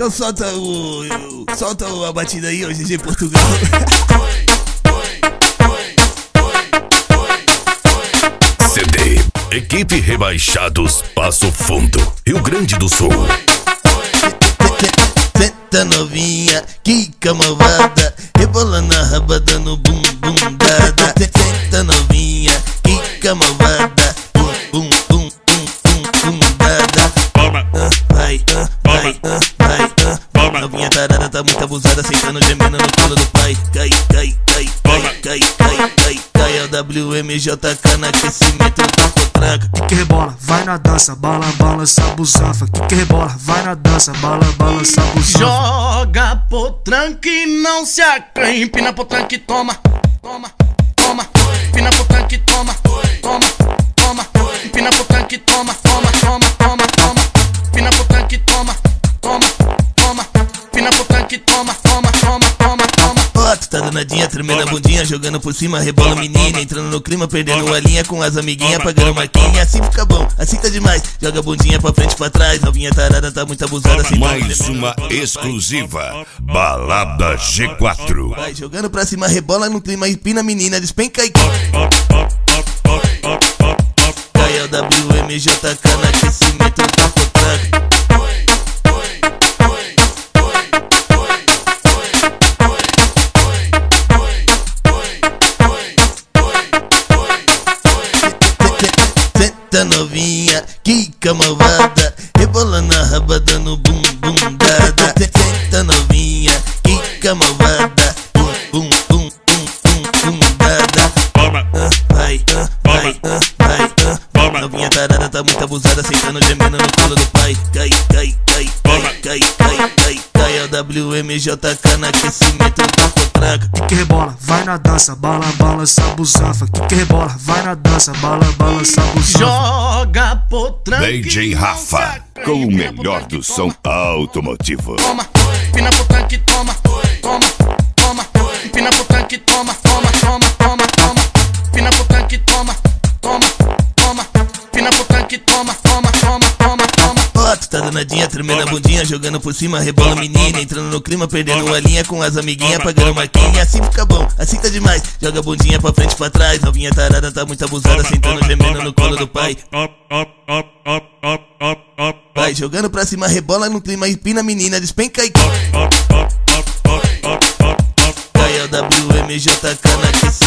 Então solta a batida aí, ô GG Portugal. CD Equipe Rebaixados Passo Fundo, Rio Grande do Sul. Senta novinha, quica malvada, rebolando a raba dando bum bum dada. Senta novinha, quica malvada, bum bum bum bum bum bum dada. Vai, novinha tarada tá muito abusada, sentando gemendo no colo do pai. Cai, é o WMJK no aquecimento do potranca. Que rebola, vai na dança, balança busanfa. Que rebola, vai na dança, balança busanfa. Joga potranca e não se acanhe. Empina potranca e toma. Empina potranca e toma. Empina potranca e toma. Empina potranca e toma. Empina potranca e toma. Ó, tu tá danadinha, tremendo a bundinha, jogando por cima, rebola menina, entrando no clima, perdendo a linha com as amiguinhas, pagando marquinha. Assim fica bom, assim tá demais. Joga a bundinha pra frente e pra trás, novinha tarada tá muito abusada. Mais uma exclusiva Balada G4. Vai jogando pra cima, rebola no clima, empina a menina, despenca e cai é o WMJK no aquecimento do potranca. Senta novinha, quica malvada, rebolando a raba dando bum bum dada. Senta novinha, quica malvada, bum bum bum bum bum dada. Vai, novinha tarada tá muito abusada, sentando gemendo no colo do pai. Cai, é o WMJK no aquecimento do potranca. Que rebola, vai na dança, balança busanfa. Que rebola, vai na dança, balança busanfa. Joga potranca DJ Rafa, com o melhor do som automotivo. Empina potranca e toma. Empina potranca e toma. Empina potranca e toma. Empina potranca e toma. Ó, tu tá danadinha, tremendo a bundinha, jogando por cima, rebola menina, entrando no clima, perdendo a linha com as amiguinhas, pagando marquinha. Assim fica bom, assim tá demais. Joga a bundinha pra frente e pra trás, novinha tarada tá muito abusada, sentando gemendo no colo do pai. Vai jogando pra cima, rebola no clima, empina a menina, despenca e cai é o WMJK no aquecimento.